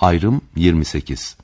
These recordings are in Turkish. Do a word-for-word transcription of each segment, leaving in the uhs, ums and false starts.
Ayrım yirmi sekiz.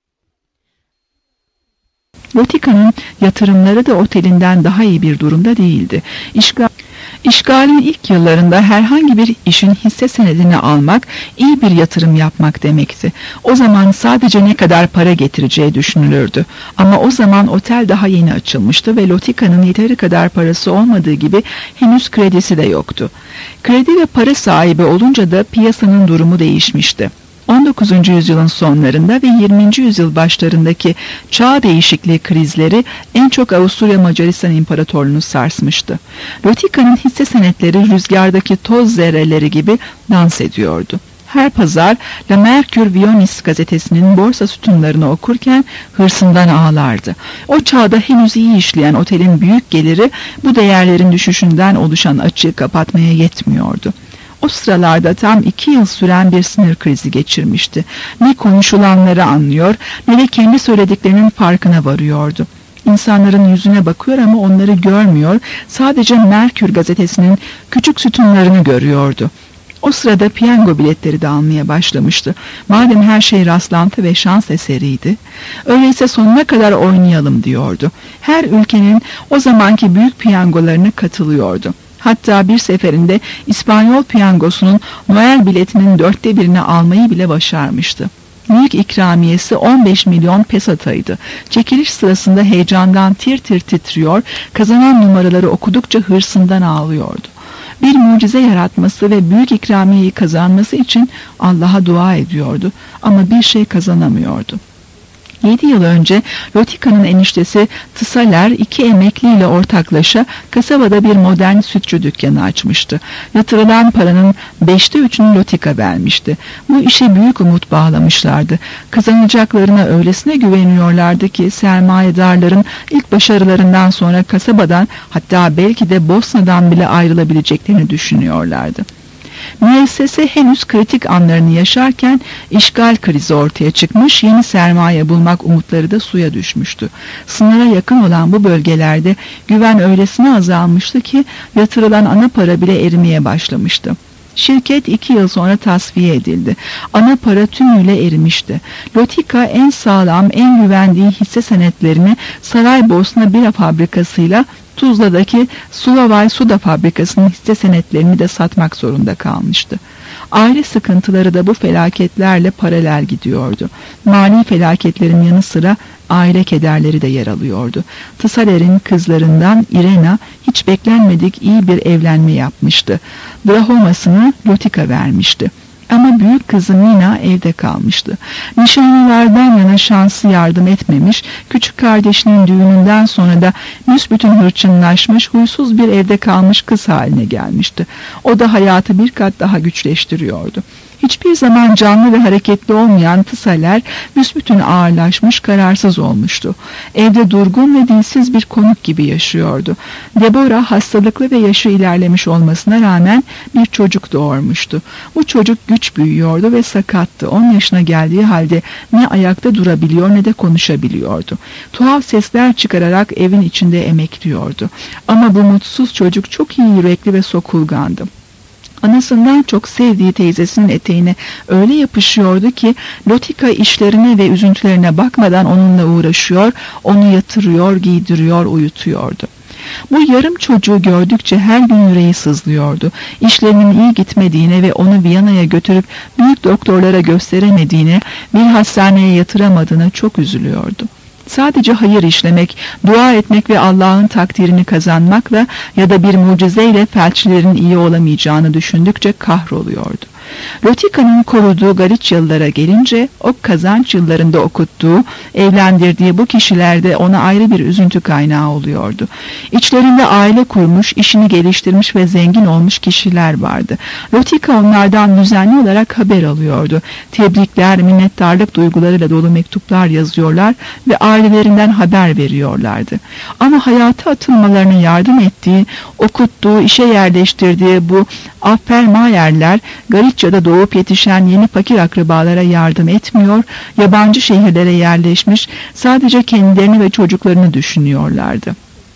Lotika'nın yatırımları da otelinden daha iyi bir durumda değildi. İşgal, işgalin ilk yıllarında herhangi bir işin hisse senedini almak iyi bir yatırım yapmak demekti. O zaman sadece ne kadar para getireceği düşünülürdü. Ama o zaman otel daha yeni açılmıştı ve Lotika'nın yeteri kadar parası olmadığı gibi henüz kredisi de yoktu. Kredi ve para sahibi olunca da piyasanın durumu değişmişti. on dokuzuncu yüzyılın sonlarında ve yirminci yüzyıl başlarındaki çağ değişikliği krizleri en çok Avusturya Macaristan İmparatorluğunu sarsmıştı. Lotika'nın hisse senetleri rüzgardaki toz zerreleri gibi dans ediyordu. Her pazar La Mercure Vionis gazetesinin borsa sütunlarını okurken hırsından ağlardı. O çağda henüz iyi işleyen otelin büyük geliri bu değerlerin düşüşünden oluşan açığı kapatmaya yetmiyordu. O sıralarda tam iki yıl süren bir sinir krizi geçirmişti. Ne konuşulanları anlıyor ne de kendi söylediklerinin farkına varıyordu. İnsanların yüzüne bakıyor ama onları görmüyor, sadece Merkür gazetesinin küçük sütunlarını görüyordu. O sırada piyango biletleri de almaya başlamıştı. Madem her şey rastlantı ve şans eseriydi, öyleyse sonuna kadar oynayalım diyordu. Her ülkenin o zamanki büyük piyangolarına katılıyordu. Hatta bir seferinde İspanyol piyangosunun Noel biletinin dörtte birini almayı bile başarmıştı. Büyük ikramiyesi on beş milyon pesataydı. Çekiliş sırasında heyecandan tir tir titriyor, kazanan numaraları okudukça hırsından ağlıyordu. Bir mucize yaratması ve büyük ikramiyeyi kazanması için Allah'a dua ediyordu ama bir şey kazanamıyordu. Yedi yıl önce Lotika'nın eniştesi Tısaler iki emekliyle ortaklaşa kasabada bir modern sütçü dükkanı açmıştı. Yatırılan paranın beşte üçünü Lotika vermişti. Bu işe büyük umut bağlamışlardı. Kazanacaklarına öylesine güveniyorlardı ki sermayedarların ilk başarılarından sonra kasabadan, hatta belki de Bosna'dan bile ayrılabileceklerini düşünüyorlardı. Müessese henüz kritik anlarını yaşarken işgal krizi ortaya çıkmış, yeni sermaye bulmak umutları da suya düşmüştü. Sınıra yakın olan bu bölgelerde güven öylesine azalmıştı ki yatırılan ana para bile erimeye başlamıştı. Şirket iki yıl sonra tasfiye edildi. Ana para tümüyle erimişti. Lotika en sağlam, en güvendiği hisse senetlerini Saraybosna Bira Fabrikası'yla Tuzla'daki Sulavay Suda Fabrikası'nın hisse senetlerini de satmak zorunda kalmıştı. Aile sıkıntıları da bu felaketlerle paralel gidiyordu. Mali felaketlerin yanı sıra aile kederleri de yer alıyordu. Tısaler'in kızlarından Irena hiç beklenmedik iyi bir evlenme yapmıştı. Drahomasını Lotika vermişti. Ama büyük kızı Mina evde kalmıştı. Nişanlılardan yana şansı yardım etmemiş, küçük kardeşinin düğününden sonra da büsbütün hırçınlaşmış, huysuz bir evde kalmış kız haline gelmişti. O da hayatı bir kat daha güçleştiriyordu. Hiçbir zaman canlı ve hareketli olmayan Tısaler büsbütün ağırlaşmış, kararsız olmuştu. Evde durgun ve dilsiz bir konuk gibi yaşıyordu. Deborah hastalıklı ve yaşı ilerlemiş olmasına rağmen bir çocuk doğurmuştu. Bu çocuk güç büyüyordu ve sakattı. on yaşına geldiği halde ne ayakta durabiliyor ne de konuşabiliyordu. Tuhaf sesler çıkararak evin içinde emekliyordu. Ama bu mutsuz çocuk çok iyi yürekli ve sokulgandı. Anasından çok sevdiği teyzesinin eteğine öyle yapışıyordu ki Lotika işlerine ve üzüntülerine bakmadan onunla uğraşıyor, onu yatırıyor, giydiriyor, uyutuyordu. Bu yarım çocuğu gördükçe her gün yüreği sızlıyordu. İşlerinin iyi gitmediğine ve onu Viyana'ya götürüp büyük doktorlara gösteremediğine, bir hastaneye yatıramadığına çok üzülüyordu. Sadece hayır işlemek, dua etmek ve Allah'ın takdirini kazanmakla ya da bir mucizeyle felçlilerin iyi olamayacağını düşündükçe kahroluyordu. Lotika'nın koruduğu Galicyalılara gelince, o kazanç yıllarında okuttuğu, evlendirdiği bu kişilerde ona ayrı bir üzüntü kaynağı oluyordu. İçlerinde aile kurmuş, işini geliştirmiş ve zengin olmuş kişiler vardı. Lotika onlardan düzenli olarak haber alıyordu. Tebrikler, minnettarlık duygularıyla dolu mektuplar yazıyorlar ve ailelerinden haber veriyorlardı. Ama hayata atılmalarına yardım ettiği, okuttuğu, işe yerleştirdiği bu Affermayerler, Galicia'da doğup yetişen yeni fakir akrabalara yardım etmiyor, yabancı şehirlere yerleşmiş, sadece kendilerini ve çocuklarını düşünüyorlardı.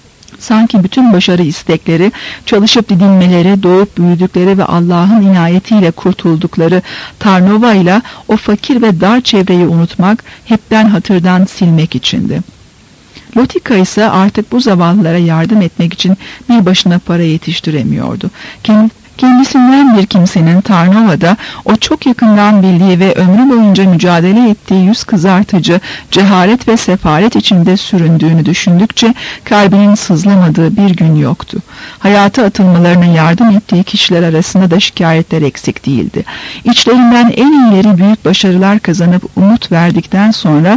Sanki bütün başarı istekleri, çalışıp didinmeleri, doğup büyüdükleri ve Allah'ın inayetiyle kurtuldukları Tarnova ile o fakir ve dar çevreyi unutmak, hepten hatırdan silmek içindi. Lotika ise artık bu zavallılara yardım etmek için bir başına para yetiştiremiyordu. Kendisinden bir kimsenin Tarnova'da o çok yakından bildiği ve ömrü boyunca mücadele ettiği yüz kızartıcı, cehalet ve sefalet içinde süründüğünü düşündükçe kalbinin sızlamadığı bir gün yoktu. Hayata atılmalarına yardım ettiği kişiler arasında da şikayetler eksik değildi. İçlerinden en iyileri büyük başarılar kazanıp umut verdikten sonra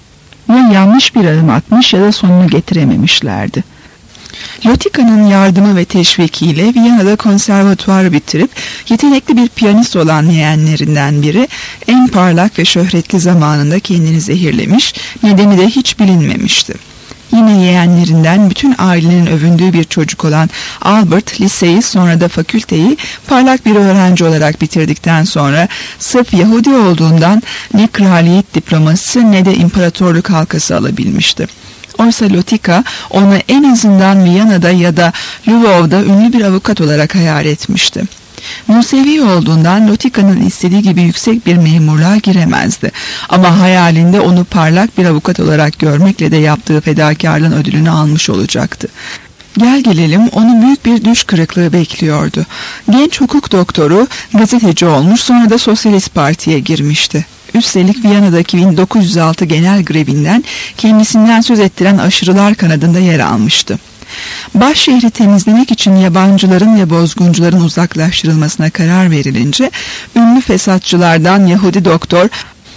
ya yanlış bir adım atmış ya da sonunu getirememişlerdi. Lotika'nın yardımı ve teşvikiyle Viyana'da konservatuvar bitirip yetenekli bir piyanist olan yeğenlerinden biri en parlak ve şöhretli zamanında kendini zehirlemiş, nedeni de hiç bilinmemişti. Yine yeğenlerinden bütün ailenin övündüğü bir çocuk olan Albert, liseyi sonra da fakülteyi parlak bir öğrenci olarak bitirdikten sonra sırf Yahudi olduğundan ne kraliyet diploması ne de imparatorluk halkası alabilmişti. Oysa Lotika onu en azından Viyana'da ya da Lvov'da ünlü bir avukat olarak hayal etmişti. Musevi olduğundan Lotika'nın istediği gibi yüksek bir memurluğa giremezdi. Ama hayalinde onu parlak bir avukat olarak görmekle de yaptığı fedakarlığın ödülünü almış olacaktı. Gel gelelim onu büyük bir düş kırıklığı bekliyordu. Genç hukuk doktoru gazeteci olmuş, sonra da Sosyalist Parti'ye girmişti. Üstelik Viyana'daki bin dokuz yüz altı genel grevinden kendisinden söz ettiren aşırılar kanadında yer almıştı. Baş şehri temizlemek için yabancıların ve bozguncuların uzaklaştırılmasına karar verilince ünlü fesatçılardan Yahudi doktor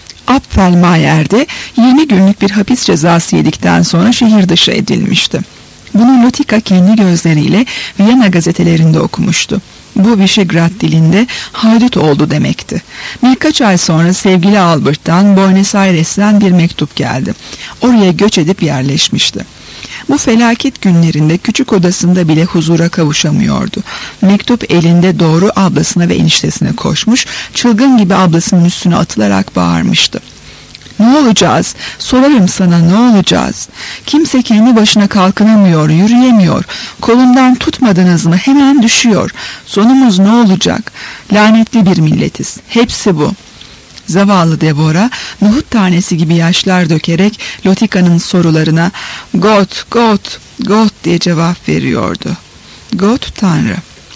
Apfelmayer'de yirmi günlük bir hapis cezası yedikten sonra şehir dışı edilmişti. Bunu Lotika kendi gözleriyle Viyana gazetelerinde okumuştu. Bu Visegrad dilinde haydut oldu demekti. Birkaç ay sonra sevgili Albert'tan Buenos Aires'ten bir mektup geldi. Oraya göç edip yerleşmişti. Bu felaket günlerinde küçük odasında bile huzura kavuşamıyordu. Mektup elinde doğru ablasına ve eniştesine koşmuş, çılgın gibi ablasının üstüne atılarak bağırmıştı. Ne olacağız? Sorarım sana, ne olacağız? Kimse kendi başına kalkınamıyor, yürüyemiyor. Kolundan tutmadınız mı hemen düşüyor. Sonumuz ne olacak? Lanetli bir milletiz. Hepsi bu. Zavallı Deborah, nohut tanesi gibi yaşlar dökerek Lotika'nın sorularına "Gott, Gott, Gott" diye cevap veriyordu. Gott, Tanrı.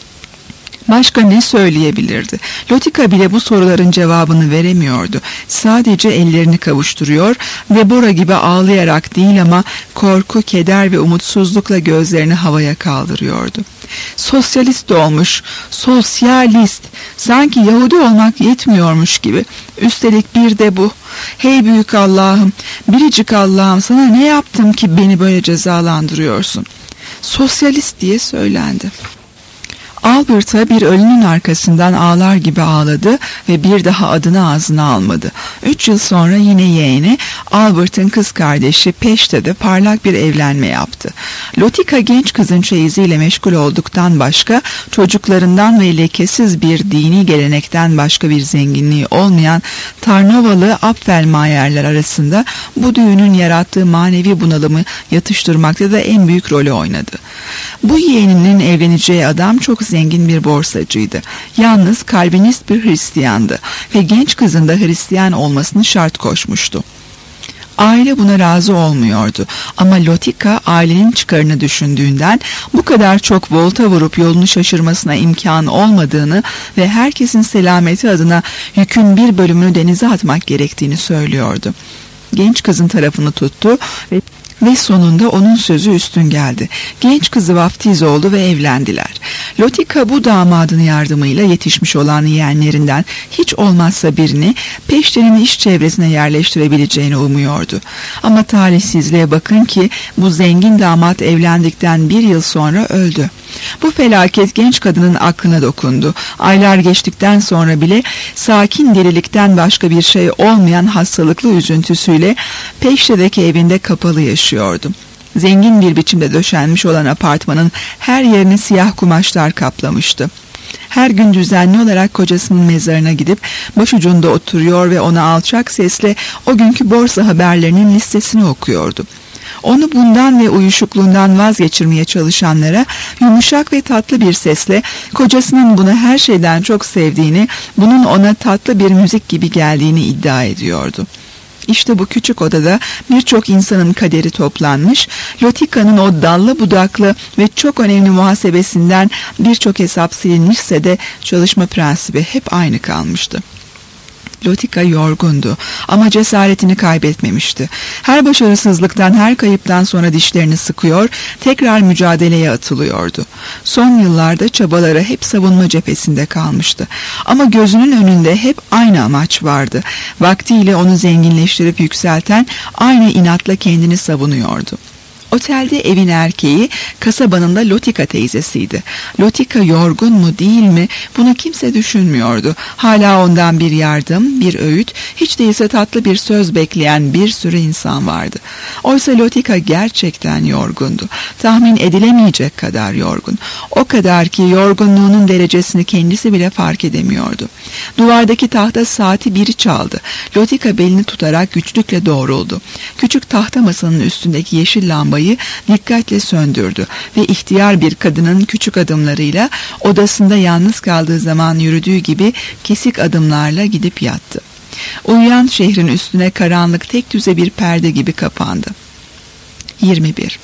Başka ne söyleyebilirdi? Lotika bile bu soruların cevabını veremiyordu. Sadece ellerini kavuşturuyor ve Bora gibi ağlayarak değil ama korku, keder ve umutsuzlukla gözlerini havaya kaldırıyordu. Sosyalist olmuş, sosyalist. Sanki Yahudi olmak yetmiyormuş gibi. Üstelik bir de bu. Hey büyük Allah'ım, biricik Allah'ım, sana ne yaptım ki beni böyle cezalandırıyorsun? Sosyalist diye söylendi. Albert'a bir ölünün arkasından ağlar gibi ağladı ve bir daha adını ağzına almadı. Üç yıl sonra yine yeğeni Albert'ın kız kardeşi Peşte'de parlak bir evlenme yaptı. Lotika genç kızın çeyiziyle meşgul olduktan başka, çocuklarından ve lekesiz bir dini gelenekten başka bir zenginliği olmayan Tarnovalı Apfelmayerler arasında bu düğünün yarattığı manevi bunalımı yatıştırmakta da en büyük rolü oynadı. Bu yeğeninin evleneceği adam çok zengin bir borsacıydı. Yalnız Kalvinist bir Hristiyandı ve genç kızın da Hristiyan olmasını şart koşmuştu. Aile buna razı olmuyordu ama Lotika ailenin çıkarını düşündüğünden bu kadar çok volta vurup yolunu şaşırmasına imkan olmadığını ve herkesin selameti adına yükün bir bölümünü denize atmak gerektiğini söylüyordu. Genç kızın tarafını tuttu ve Ve sonunda onun sözü üstün geldi. Genç kızı vaftiz oldu ve evlendiler. Lotika bu damadın yardımıyla yetişmiş olan yeğenlerinden hiç olmazsa birini Peşte'nin iş çevresine yerleştirebileceğini umuyordu. Ama talihsizliğe bakın ki bu zengin damat evlendikten bir yıl sonra öldü. Bu felaket genç kadının aklına dokundu. Aylar geçtikten sonra bile sakin delilikten başka bir şey olmayan hastalıklı üzüntüsüyle Peşte'deki evinde kapalı yaşıyordu. Zengin bir biçimde döşenmiş olan apartmanın her yerini siyah kumaşlar kaplamıştı. Her gün düzenli olarak kocasının mezarına gidip başucunda oturuyor ve ona alçak sesle o günkü borsa haberlerinin listesini okuyordu. Onu bundan ve uyuşukluğundan vazgeçirmeye çalışanlara yumuşak ve tatlı bir sesle kocasının bunu her şeyden çok sevdiğini, bunun ona tatlı bir müzik gibi geldiğini iddia ediyordu. İşte bu küçük odada birçok insanın kaderi toplanmış, Lotika'nın o dallı budaklı ve çok önemli muhasebesinden birçok hesap silinmişse de çalışma prensibi hep aynı kalmıştı. Lotika yorgundu ama cesaretini kaybetmemişti. Her başarısızlıktan, her kayıptan sonra dişlerini sıkıyor, tekrar mücadeleye atılıyordu. Son yıllarda çabaları hep savunma cephesinde kalmıştı. Ama gözünün önünde hep aynı amaç vardı. Vaktiyle onu zenginleştirip yükselten aynı inatla kendini savunuyordu. Otelde evin erkeği kasabanın da Lotika teyzesiydi. Lotika yorgun mu değil mi bunu kimse düşünmüyordu. Hala ondan bir yardım, bir öğüt, hiç değilse tatlı bir söz bekleyen bir sürü insan vardı. Oysa Lotika gerçekten yorgundu. Tahmin edilemeyecek kadar yorgun. O kadar ki yorgunluğunun derecesini kendisi bile fark edemiyordu. Duvardaki tahta saati biri çaldı. Lotika belini tutarak güçlükle doğruldu. Küçük tahta masanın üstündeki yeşil lambayı dikkatle söndürdü ve ihtiyar bir kadının küçük adımlarıyla odasında yalnız kaldığı zaman yürüdüğü gibi kesik adımlarla gidip yattı. Uyuyan şehrin üstüne karanlık tek düze bir perde gibi kapandı. yirmi bir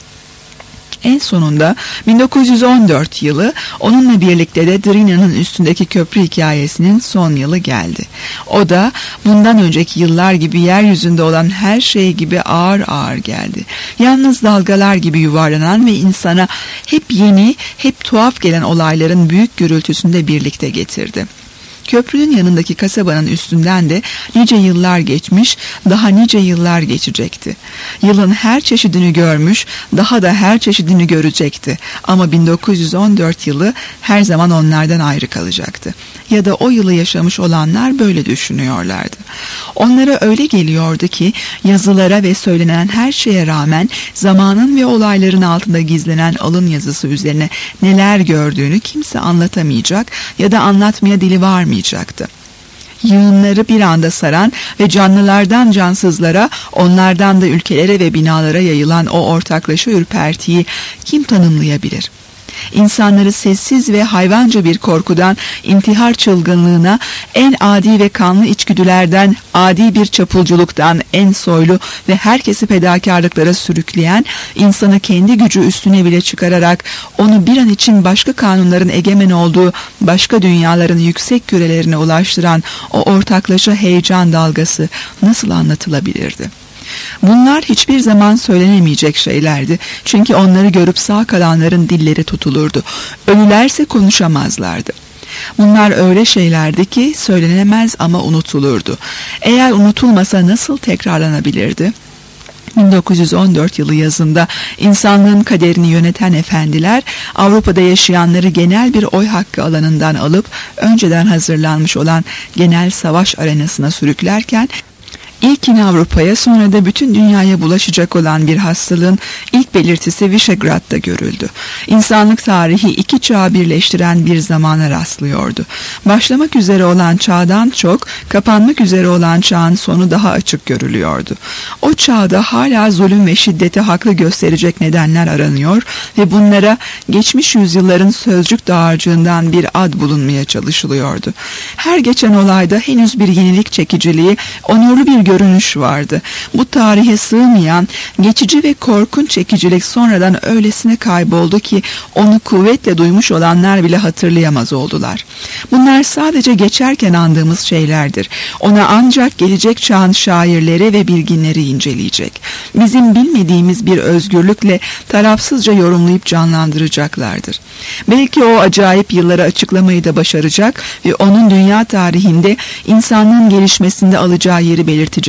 En sonunda bin dokuz yüz on dört yılı, onunla birlikte de Drina'nın üstündeki köprü hikayesinin son yılı geldi. O da bundan önceki yıllar gibi yeryüzünde olan her şey gibi ağır ağır geldi. Yalnız dalgalar gibi yuvarlanan ve insana hep yeni, hep tuhaf gelen olayların büyük gürültüsünü de birlikte getirdi. Köprünün yanındaki kasabanın üstünden de nice yıllar geçmiş, daha nice yıllar geçecekti. Yılın her çeşidini görmüş, daha da her çeşidini görecekti. Ama bin dokuz yüz on dört yılı her zaman onlardan ayrı kalacaktı. Ya da o yılı yaşamış olanlar böyle düşünüyorlardı. Onlara öyle geliyordu ki yazılara ve söylenen her şeye rağmen zamanın ve olayların altında gizlenen alın yazısı üzerine neler gördüğünü kimse anlatamayacak ya da anlatmaya dili varmayacaktı. Yığınları bir anda saran ve canlılardan cansızlara, onlardan da ülkelere ve binalara yayılan o ortaklaşa ürpertiyi kim tanımlayabilir? İnsanları sessiz ve hayvanca bir korkudan intihar çılgınlığına, en adi ve kanlı içgüdülerden adi bir çapulculuktan en soylu ve herkesi fedakarlıklara sürükleyen, insanı kendi gücü üstüne bile çıkararak onu bir an için başka kanunların egemen olduğu başka dünyaların yüksek kürelerine ulaştıran o ortaklaşa heyecan dalgası nasıl anlatılabilirdi? Bunlar hiçbir zaman söylenemeyecek şeylerdi. Çünkü onları görüp sağ kalanların dilleri tutulurdu. Ölülerse konuşamazlardı. Bunlar öyle şeylerdi ki söylenemez ama unutulurdu. Eğer unutulmasa nasıl tekrarlanabilirdi? bin dokuz yüz on dört yılı yazında insanlığın kaderini yöneten efendiler Avrupa'da yaşayanları genel bir oy hakkı alanından alıp önceden hazırlanmış olan genel savaş arenasına sürüklerken, İlkini Avrupa'ya, sonra da bütün dünyaya bulaşacak olan bir hastalığın ilk belirtisi Vişegrad'da görüldü. İnsanlık tarihi iki çağı birleştiren bir zamana rastlıyordu. Başlamak üzere olan çağdan çok, kapanmak üzere olan çağın sonu daha açık görülüyordu. O çağda hala zulüm ve şiddeti haklı gösterecek nedenler aranıyor ve bunlara geçmiş yüzyılların sözcük dağarcığından bir ad bulunmaya çalışılıyordu. Her geçen olayda henüz bir yenilik çekiciliği, onurlu bir görünüş vardı. Bu tarihe sığmayan, geçici ve korkunç çekicilik sonradan öylesine kayboldu ki onu kuvvetle duymuş olanlar bile hatırlayamaz oldular. Bunlar sadece geçerken andığımız şeylerdir. Ona ancak gelecek çağın şairleri ve bilginleri inceleyecek. Bizim bilmediğimiz bir özgürlükle tarafsızca yorumlayıp canlandıracaklardır. Belki o acayip yılları açıklamayı da başaracak ve onun dünya tarihinde insanlığın gelişmesinde alacağı yeri belirteceklerdir.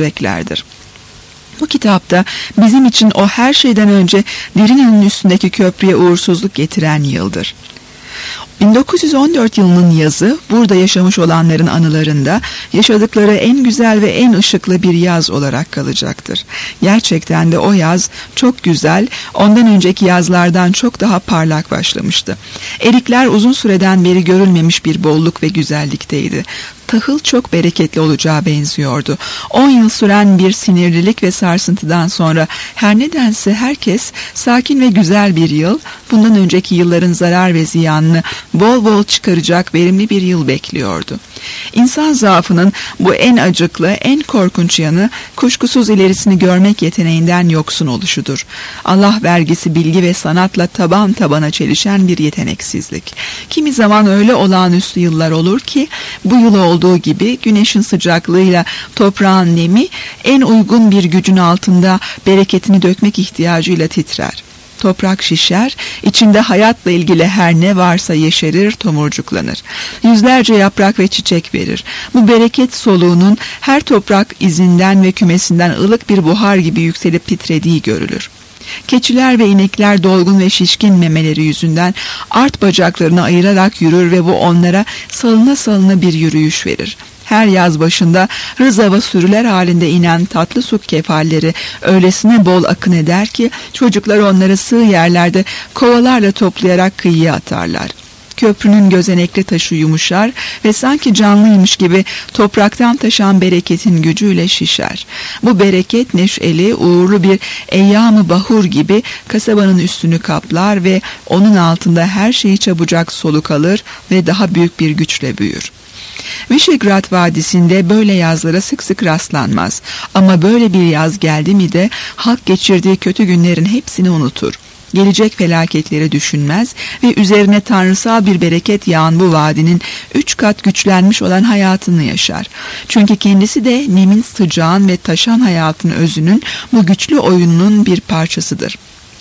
Bu kitapta bizim için o her şeyden önce Drina'nın üstündeki köprüye uğursuzluk getiren yıldır. bin dokuz yüz on dört yılının yazı, burada yaşamış olanların anılarında yaşadıkları en güzel ve en ışıklı bir yaz olarak kalacaktır. Gerçekten de o yaz çok güzel, ondan önceki yazlardan çok daha parlak başlamıştı. Erikler uzun süreden beri görülmemiş bir bolluk ve güzellikteydi. tahıl çok bereketli olacağı benziyordu. On yıl süren bir sinirlilik ve sarsıntıdan sonra her nedense herkes sakin ve güzel bir yıl, bundan önceki yılların zarar ve ziyanını bol bol çıkaracak verimli bir yıl bekliyordu. İnsan zaafının bu en acıklı, en korkunç yanı kuşkusuz ilerisini görmek yeteneğinden yoksun oluşudur. Allah vergisi bilgi ve sanatla taban tabana çelişen bir yeteneksizlik. Kimi zaman öyle olağanüstü yıllar olur ki bu yıl olduğu gibi güneşin sıcaklığıyla toprağın nemi en uygun bir gücün altında bereketini dökmek ihtiyacıyla titrer. Toprak şişer, içinde hayatla ilgili her ne varsa yeşerir, tomurcuklanır. Yüzlerce yaprak ve çiçek verir. Bu bereket soluğunun her toprak izinden ve kümesinden ılık bir buhar gibi yükselip titrediği görülür. Keçiler ve inekler dolgun ve şişkin memeleri yüzünden art bacaklarını ayırarak yürür ve bu onlara salına salına bir yürüyüş verir. Her yaz başında rızava sürüler halinde inen tatlı su kefalleri öylesine bol akın eder ki çocuklar onları sığ yerlerde kovalarla toplayarak kıyıya atarlar. Köprünün gözenekli taşı yumuşar ve sanki canlıymış gibi topraktan taşan bereketin gücüyle şişer. Bu bereket neşeli, uğurlu bir eyyam-ı bahur gibi kasabanın üstünü kaplar ve onun altında her şeyi çabucak soluk alır ve daha büyük bir güçle büyür. Visegrad Vadisi'nde böyle yazlara sık sık rastlanmaz. Ama böyle bir yaz geldi mi de halk geçirdiği kötü günlerin hepsini unutur. Gelecek felaketleri düşünmez ve üzerine tanrısal bir bereket yağan bu vadinin üç kat güçlenmiş olan hayatını yaşar. Çünkü kendisi de nemin, sıcağın ve taşan hayatın özünün bu güçlü oyununun bir parçasıdır.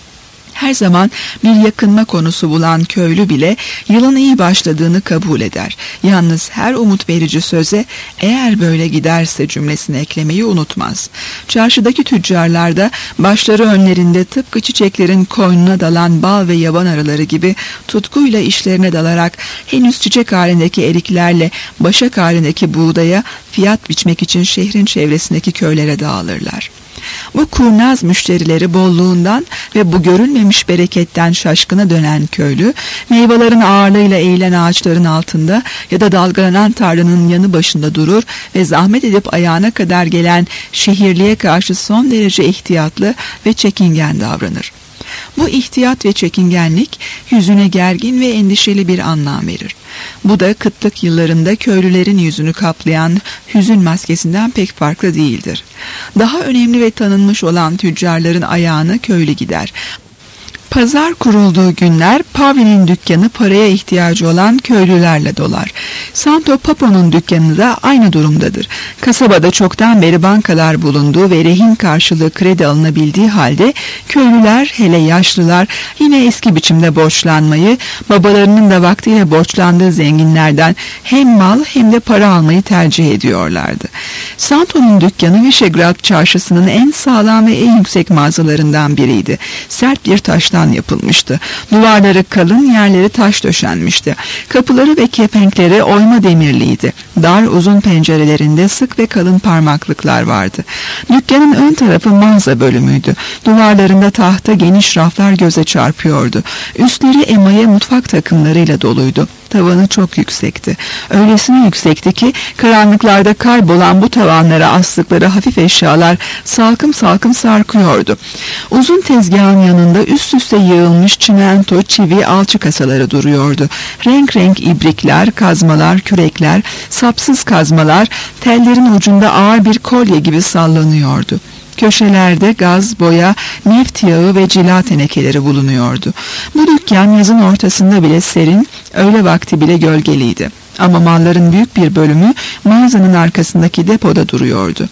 Her zaman bir yakınma konusu bulan köylü bile yılın iyi başladığını kabul eder. Yalnız her umut verici söze eğer böyle giderse cümlesini eklemeyi unutmaz. Çarşıdaki tüccarlar da başları önlerinde tıpkı çiçeklerin koynuna dalan bal ve yaban arıları gibi tutkuyla işlerine dalarak henüz çiçek halindeki eriklerle başak halindeki buğdaya fiyat biçmek için şehrin çevresindeki köylere dağılırlar. Bu kurnaz müşterileri bolluğundan ve bu görülmemiş bereketten şaşkına dönen köylü, meyvelerin ağırlığıyla eğilen ağaçların altında ya da dalgalanan tarlanın yanı başında durur ve zahmet edip ayağına kadar gelen şehirliye karşı son derece ihtiyatlı ve çekingen davranır. Bu ihtiyat ve çekingenlik yüzüne gergin ve endişeli bir anlam verir. Bu da kıtlık yıllarında köylülerin yüzünü kaplayan hüzün maskesinden pek farklı değildir. Daha önemli ve tanınmış olan tüccarların ayağına köylü gider. Pazar kurulduğu günler Pavli'nin dükkanı paraya ihtiyacı olan köylülerle dolar. Santo Papo'nun dükkanı da aynı durumdadır. Kasabada çoktan beri bankalar bulunduğu ve rehin karşılığı kredi alınabildiği halde köylüler, hele yaşlılar yine eski biçimde borçlanmayı, babalarının da vaktiyle borçlandığı zenginlerden hem mal hem de para almayı tercih ediyorlardı. Santo'nun dükkanı Visegrad çarşısının en sağlam ve en yüksek mağazalarından biriydi. Sert bir taştan yapılmıştı. Duvarları kalın, yerleri taş döşenmişti. Kapıları ve kepenkleri oyma demirliydi. Dar uzun pencerelerinde sık ve kalın parmaklıklar vardı. Dükkanın ön tarafı mağaza bölümüydü. Duvarlarında tahta geniş raflar göze çarpıyordu. Üstleri emaye mutfak takımlarıyla doluydu. Tavanı çok yüksekti. Öylesine yüksekti ki karanlıklarda kaybolan bu tavanlara astıkları hafif eşyalar salkım salkım sarkıyordu. Uzun tezgahın yanında üst üste yığılmış çimento, çivi, alçı kasaları duruyordu. Renk renk ibrikler, kazmalar, kürekler, sapsız kazmalar tellerin ucunda ağır bir kolye gibi sallanıyordu. Köşelerde gaz, boya, neft yağı ve cila tenekeleri bulunuyordu. Bu dükkan yazın ortasında bile serin, öğle vakti bile gölgeliydi. Ama malların büyük bir bölümü mağazanın arkasındaki depoda duruyordu.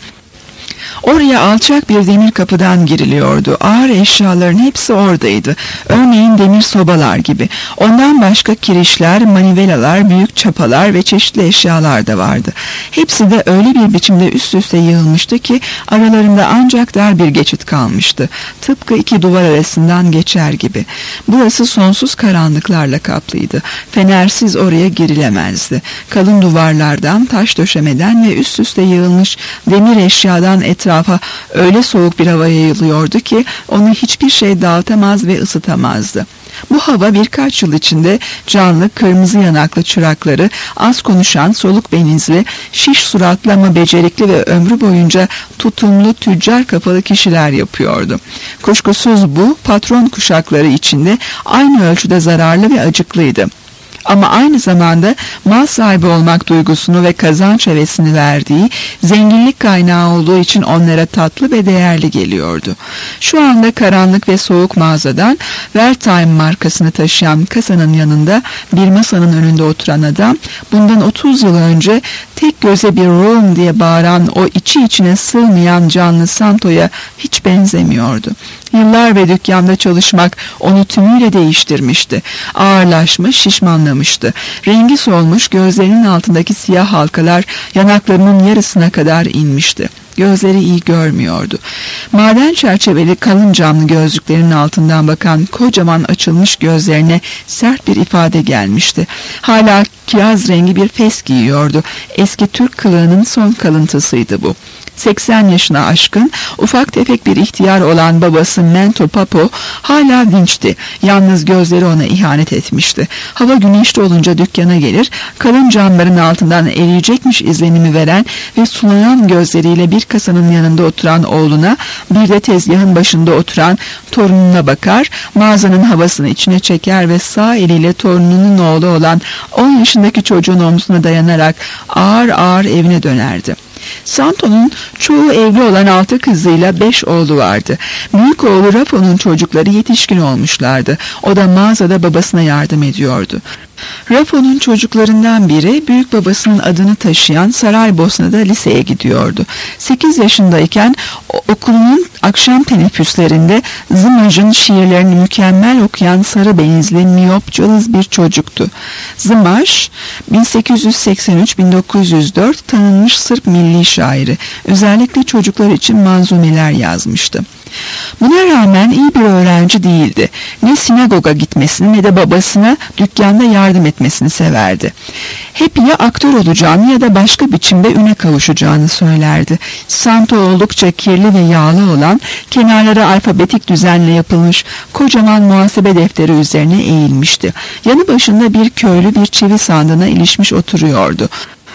Oraya alçak bir demir kapıdan giriliyordu. Ağır eşyaların hepsi oradaydı. Örneğin demir sobalar gibi. Ondan başka kirişler, manivelalar, büyük çapalar ve çeşitli eşyalar da vardı. Hepsi de öyle bir biçimde üst üste yığılmıştı ki aralarında ancak dar bir geçit kalmıştı. Tıpkı iki duvar arasından geçer gibi. Burası sonsuz karanlıklarla kaplıydı. Fenersiz oraya girilemezdi. Kalın duvarlardan, taş döşemeden ve üst üste yığılmış demir eşyadan etrafa öyle soğuk bir hava yayılıyordu ki onu hiçbir şey dağıtamaz ve ısıtamazdı. Bu hava birkaç yıl içinde canlı, kırmızı yanaklı çırakları, az konuşan, soluk benizli, şiş suratlı ama becerikli ve ömrü boyunca tutumlu, tüccar kafalı kişiler yapıyordu. Kuşkusuz bu, patron kuşakları içinde aynı ölçüde zararlı ve acıklıydı. Ama aynı zamanda mal sahibi olmak duygusunu ve kazanç hevesini verdiği, zenginlik kaynağı olduğu için onlara tatlı ve değerli geliyordu. Şu anda karanlık ve soğuk mağazadan Wertheim markasını taşıyan kasanın yanında bir masanın önünde oturan adam, bundan otuz yıl önce tek göze bir room diye bağıran o içi içine sığmayan canlı Santo'ya hiç benzemiyordu. Yıllar ve dükkanda çalışmak onu tümüyle değiştirmişti. Ağırlaşmış, şişmanlamıştı. Rengi solmuş, gözlerinin altındaki siyah halkalar yanaklarının yarısına kadar inmişti. Gözleri iyi görmüyordu. Maden çerçeveli kalın camlı gözlüklerinin altından bakan kocaman açılmış gözlerine sert bir ifade gelmişti. Hala kiraz rengi bir fes giyiyordu. Eski Türk kılığının son kalıntısıydı bu. seksen yaşına aşkın, ufak tefek bir ihtiyar olan babası Mento Papo hala dinçti. Yalnız gözleri ona ihanet etmişti. Hava güneşli olunca dükkana gelir, kalın camların altından eriyecekmiş izlenimi veren ve sulanan gözleriyle bir kasanın yanında oturan oğluna, bir de tezgahın başında oturan torununa bakar, mağazanın havasını içine çeker ve sağ eliyle torununun oğlu olan on yaşındaki çocuğun omzuna dayanarak ağır ağır evine dönerdi. Santo'nun çoğu evli olan altı kızıyla beş oğlu vardı. Büyük oğlu Rafo'nun çocukları yetişkin olmuşlardı. O da mağazada babasına yardım ediyordu. Rafo'nun çocuklarından biri büyük babasının adını taşıyan Saraybosna'da liseye gidiyordu. sekiz yaşındayken okulunun akşam teneffüslerinde Zımaj'ın şiirlerini mükemmel okuyan sarı benizli, miyop, cılız bir çocuktu. Zımaj, bin sekiz yüz seksen üç bin dokuz yüz dört tanınmış Sırp milli şairi. Özellikle çocuklar için manzumeler yazmıştı. Buna rağmen iyi bir öğrenci değildi. Ne sinagoga gitmesini ne de babasına dükkanda yardım etmesini severdi. Hep ya aktör olacağını ya da başka biçimde üne kavuşacağını söylerdi. Santo oldukça kirli ve yağlı olan, kenarları alfabetik düzenle yapılmış kocaman muhasebe defteri üzerine eğilmişti. Yanı başında bir köylü bir çivi sandığına ilişmiş oturuyordu.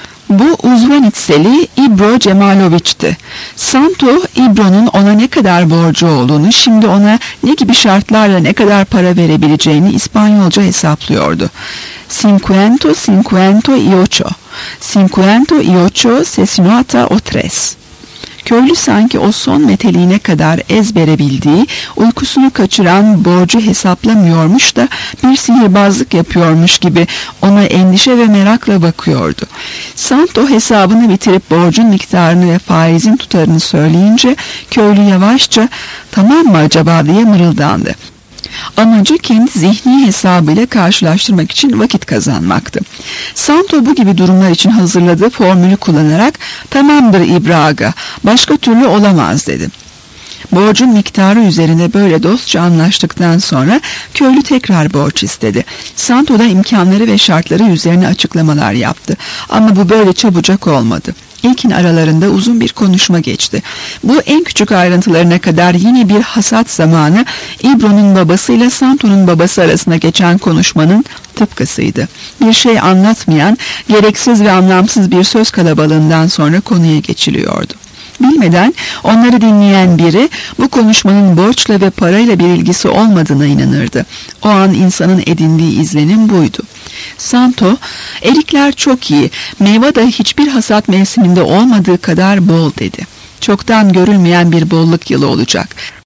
Bu Uzvanitseli İbro Cemaloviç'ti. Santo, İbro'nun ona ne kadar borcu olduğunu, şimdi ona ne gibi şartlarla ne kadar para verebileceğini İspanyolca hesaplıyordu. Cincuento, cincuento y ocho. Cincuento y ocho sessinota o tres. Köylü sanki o son meteliğine kadar ezbere bildiği, uykusunu kaçıran borcu hesaplamıyormuş da bir sihirbazlık yapıyormuş gibi ona endişe ve merakla bakıyordu. Santo hesabını bitirip borcun miktarını ve faizin tutarını söyleyince köylü yavaşça "Tamam mı acaba?" diye mırıldandı. Amacı kendi zihni hesabıyla karşılaştırmak için vakit kazanmaktı. Santo bu gibi durumlar için hazırladığı formülü kullanarak "Tamamdır İbraga, başka türlü olamaz" dedi. Borcun miktarı üzerine böyle dostça anlaştıktan sonra köylü tekrar borç istedi. Santo da imkanları ve şartları üzerine açıklamalar yaptı. Ama bu böyle çabucak olmadı. İlkin aralarında uzun bir konuşma geçti. Bu en küçük ayrıntılarına kadar yine bir hasat zamanı İbro'nun babasıyla Santo'nun babası arasında geçen konuşmanın tıpkısıydı. Bir şey anlatmayan, gereksiz ve anlamsız bir söz kalabalığından sonra konuya geçiliyordu. Bilmeden onları dinleyen biri bu konuşmanın borçla ve parayla bir ilgisi olmadığına inanırdı. O an insanın edindiği izlenim buydu. Santo, "Erikler çok iyi, meyve de hiçbir hasat mevsiminde olmadığı kadar bol" dedi. Çoktan görülmeyen bir bolluk yılı olacak.